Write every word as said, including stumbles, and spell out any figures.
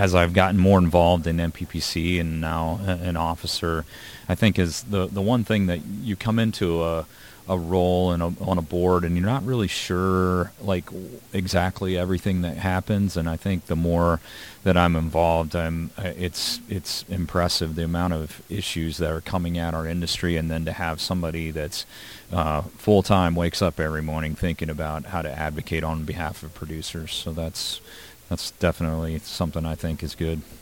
as I've gotten more involved in N P P C and now an officer, I think is the the one thing that you come into a a role and on a board and you're not really sure like exactly everything that happens. And I think the more that I'm involved, I'm it's it's impressive the amount of issues that are coming at our industry, and then to have somebody that's uh, full time wakes up every morning thinking about how to advocate on behalf of producers. So that's that's definitely something I think is good.